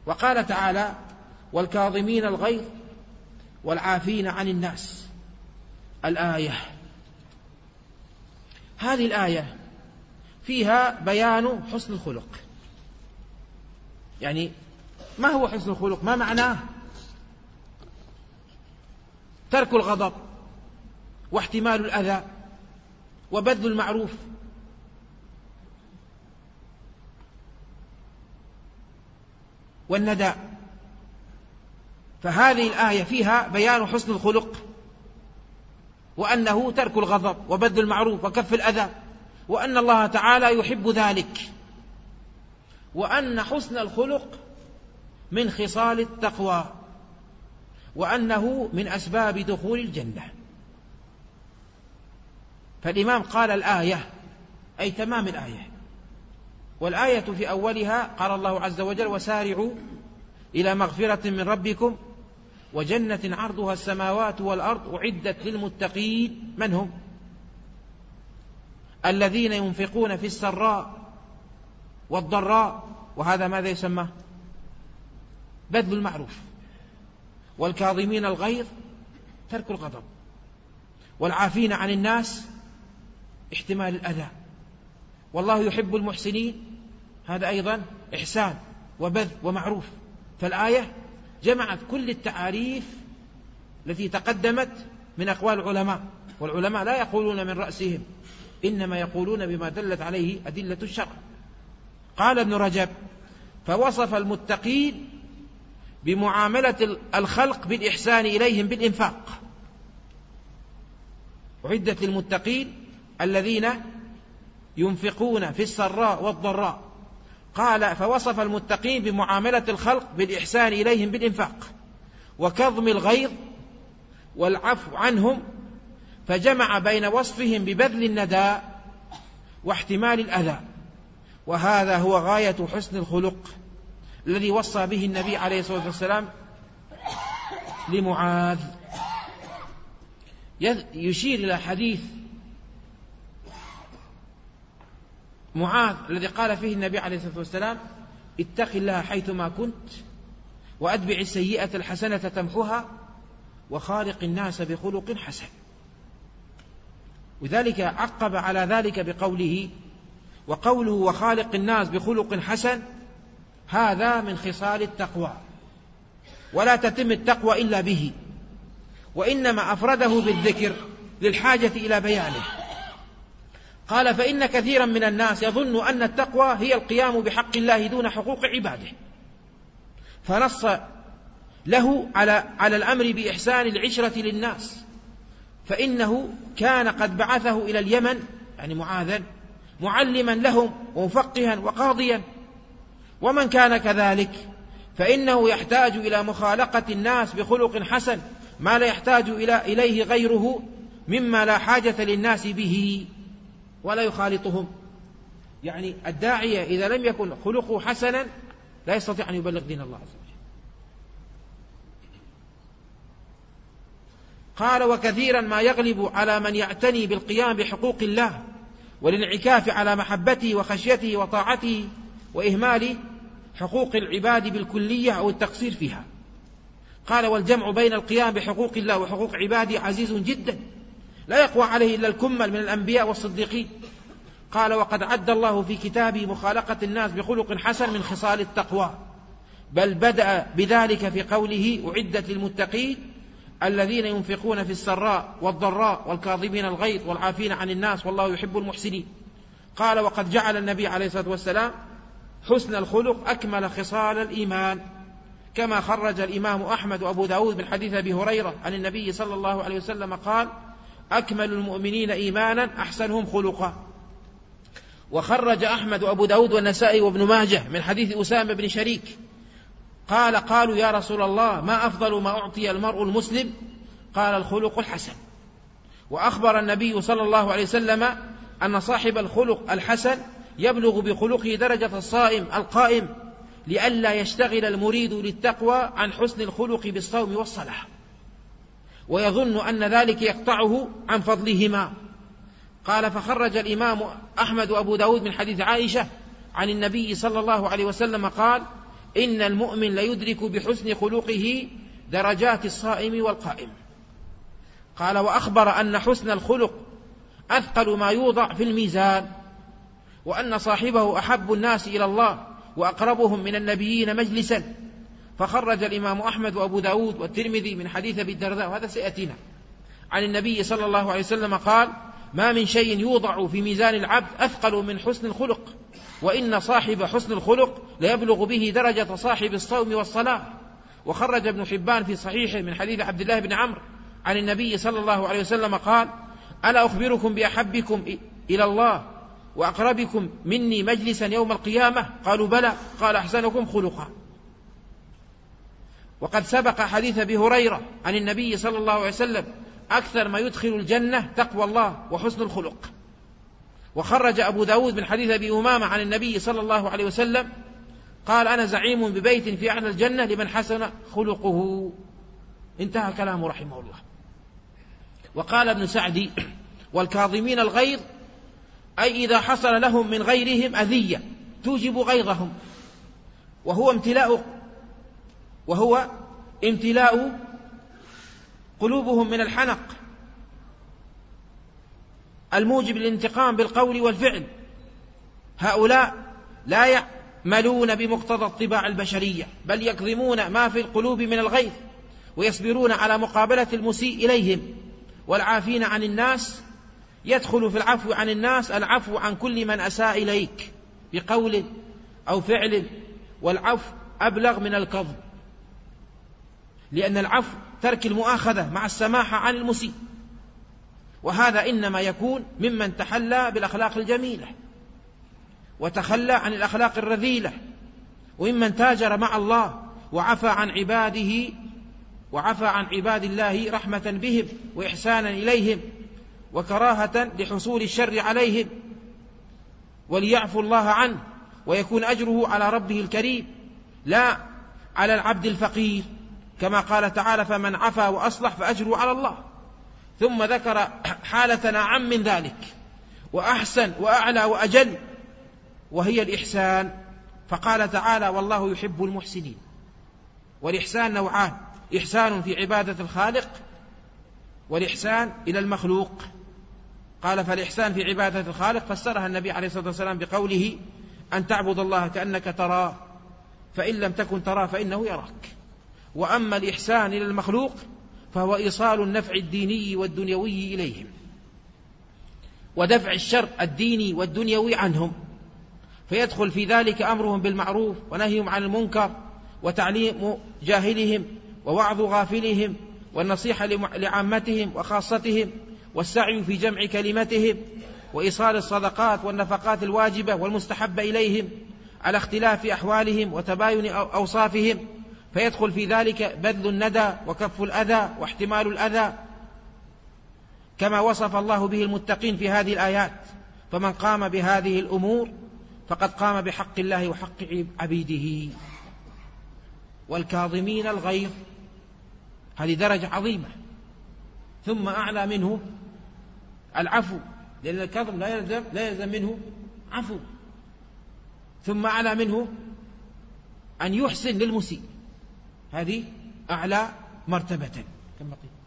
وقال تعالى: والكاظمين الغيظ والعافين عن الناس. الآية، هذه الآية فيها بيان حسن الخلق. يعني ما هو حسن الخلق؟ ما معناه؟ ترك الغضب، واحتمال الأذى، وبذل المعروف، والندى. فهذه الآية فيها بيان حسن الخلق، وأنه ترك الغضب وبذل المعروف وكف الأذى، وأن الله تعالى يحب ذلك، وأن حسن الخلق من خصال التقوى، وأنه من أسباب دخول الجنة. فالإمام قال الآية أي تمام الآية. والآية في أولها قال الله عز وجل: وسارعوا إلى مغفرة من ربكم وجنة عرضها السماوات والأرض أعدت للمتقين. من هم؟ الذين ينفقون في السراء والضراء، وهذا ماذا يسمى؟ بذل المعروف. والكاظمين الغيظ ترك الغضب، والعافين عن الناس احتمال الأذى، والله يحب المحسنين، هذا أيضا إحسان وبذل ومعروف. فالآية جمعت كل التعاريف التي تقدمت من أقوال العلماء، والعلماء لا يقولون من رأسهم، إنما يقولون بما دلت عليه أدلة الشرع. قال ابن رجب: فوصف المتقين بمعاملة الخلق بالإحسان إليهم بالإنفاق. أعدت للمتقين الذين ينفقون في السراء والضراء. قال: فوصف المتقين بمعاملة الخلق بالإحسان إليهم بالإنفاق وكظم الغيظ والعفو عنهم، فجمع بين وصفهم ببذل الندى واحتمال الأذى. وهذا هو غاية حسن الخلق الذي وصى به النبي عليه الصلاة والسلام لمعاذ. يشير إلى حديث معاذ الذي قال فيه النبي عليه الصلاة والسلام: اتق الله حيثما كنت، وأتبع السيئة الحسنة تمحها، وخالق الناس بخلق حسن. وذلك عقب على ذلك بقوله: وقوله وخالق الناس بخلق حسن، هذا من خصال التقوى، ولا تتم التقوى إلا به، وإنما أفرده بالذكر للحاجة إلى بيانه. قال: فإن كثيرا من الناس يظن أن التقوى هي القيام بحق الله دون حقوق عباده، فنص له على الأمر بإحسان العشرة للناس، فإنه كان قد بعثه إلى اليمن، يعني معاذا، معلما لهم ومفقها وقاضيا. ومن كان كذلك فإنه يحتاج إلى مخالقة الناس بخلق حسن ما لا يحتاج إليه غيره مما لا حاجة للناس به، ولا يخالطهم. يعني الداعية إذا لم يكن خلقه حسنا لا يستطيع أن يبلغ دين الله عز وجل. قال: وكثيرا ما يغلب على من يعتني بالقيام بحقوق الله والانعكاف على محبته وخشيته وطاعته، وإهمال حقوق العباد بالكلية أو التقصير فيها. قال: والجمع بين القيام بحقوق الله وحقوق عباده عزيز جدا، لا يقوى عليه إلا الكمل من الأنبياء والصديقين. قال: وقد عد الله في كتابه مخالقة الناس بخلق حسن من خصال التقوى، بل بدأ بذلك في قوله: أعدت للمتقين الذين ينفقون في السراء والضراء والكاظمين الغيظ والعافين عن الناس والله يحب المحسنين. قال: وقد جعل النبي عليه الصلاة والسلام حسن الخلق أكمل خصال الإيمان، كما خرج الإمام أحمد وأبو داود من حديث أبي هريرة عن النبي صلى الله عليه وسلم قال: أكمل المؤمنين إيمانا أحسنهم خلقا. وخرج أحمد وأبو داود والنسائي وابن ماجه من حديث أسامة بن شريك قال: قالوا يا رسول الله ما أفضل ما أعطي المرء المسلم؟ قال: الخلق الحسن. وأخبر النبي صلى الله عليه وسلم أن صاحب الخلق الحسن يبلغ بخلقه درجة الصائم القائم، لئلا يشتغل المريد للتقوى عن حسن الخلق بالصوم والصلاة، ويظن أن ذلك يقطعه عن فضلهما. قال: فخرج الإمام أحمد وأبو داود من حديث عائشة عن النبي صلى الله عليه وسلم قال: إن المؤمن ليدرك بحسن خلقه درجات الصائم والقائم. قال: وأخبر أن حسن الخلق أثقل ما يوضع في الميزان، وأن صاحبه أحب الناس إلى الله وأقربهم من النبيين مجلسا. فخرج الإمام أحمد وأبو داود والترمذي من حديث أبي الدرداء، وهذا سيأتينا، عن النبي صلى الله عليه وسلم قال: ما من شيء يوضع في ميزان العبد أثقل من حسن الخلق، وإن صاحب حسن الخلق ليبلغ به درجة صاحب الصوم والصلاة. وخرج ابن حبان في صحيحه من حديث عبد الله بن عمرو عن النبي صلى الله عليه وسلم قال: ألا أخبركم بأحبكم إلى الله وأقربكم مني مجلسا يوم القيامة؟ قالوا: بلى. قال: أحسنكم خلقا. وقد سبق حديث أبي هريرة عن النبي صلى الله عليه وسلم: أكثر ما يدخل الجنة تقوى الله وحسن الخلق. وخرج أبو داود من حديث أبي أمامة عن النبي صلى الله عليه وسلم قال: أنا زعيم ببيت في أعلى الجنة لمن حسن خلقه. انتهى كلامه رحمه الله. وقال ابن سعدي: والكاظمين الغيظ أي إذا حصل لهم من غيرهم أذية توجب غيظهم، وهو امتلاء قلوبهم من الحنق الموجب للانتقام بالقول والفعل. هؤلاء لا يعملون بمقتضى الطباع البشرية، بل يكظمون ما في القلوب من الغيظ، ويصبرون على مقابلة المسيء إليهم. والعافين عن الناس يدخل في العفو عن الناس العفو عن كل من أساء إليك بقول أو فعل، والعفو أبلغ من الكظم، لأن العفو ترك المؤاخذة مع السماحة عن المسيء، وهذا إنما يكون ممن تحلى بالأخلاق الجميلة وتخلى عن الأخلاق الرذيلة، وممن تاجر مع الله وعفى عن عباد الله رحمة بهم وإحسانا إليهم وكراهة لحصول الشر عليهم، وليعفو الله عنه ويكون أجره على ربه الكريم لا على العبد الفقير، كما قال تعالى: فمن عفا وأصلح فأجره على الله. ثم ذكر حالة أعم من ذلك وأحسن وأعلى وأجل، وهي الإحسان. فقال تعالى: والله يحب المحسنين. والإحسان نوعان: إحسان في عبادة الخالق، والإحسان إلى المخلوق. قال: فالإحسان في عبادة الخالق فسرها النبي عليه الصلاة والسلام بقوله: أن تعبد الله كأنك تراه فإن لم تكن تراه فإنه يراك. وأما الإحسان إلى المخلوق فهو إيصال النفع الديني والدنيوي إليهم، ودفع الشر الديني والدنيوي عنهم، فيدخل في ذلك أمرهم بالمعروف ونهيهم عن المنكر، وتعليم جاهلهم ووعظ غافلهم، والنصيحة لعامتهم وخاصتهم، والسعي في جمع كلمتهم، وإيصال الصدقات والنفقات الواجبة والمستحبة إليهم على اختلاف أحوالهم وتباين أوصافهم، فيدخل في ذلك بذل الندى وكف الأذى واحتمال الأذى، كما وصف الله به المتقين في هذه الآيات. فمن قام بهذه الأمور فقد قام بحق الله وحق عبيده. والكاظمين الغيظ، هذه درجة عظيمة. ثم أعلى منه العفو، لأن الكظم لا يلزم منه عفو. ثم أعلى منه أن يحسن للمسيء، هذه أعلى مرتبة. كم بقي؟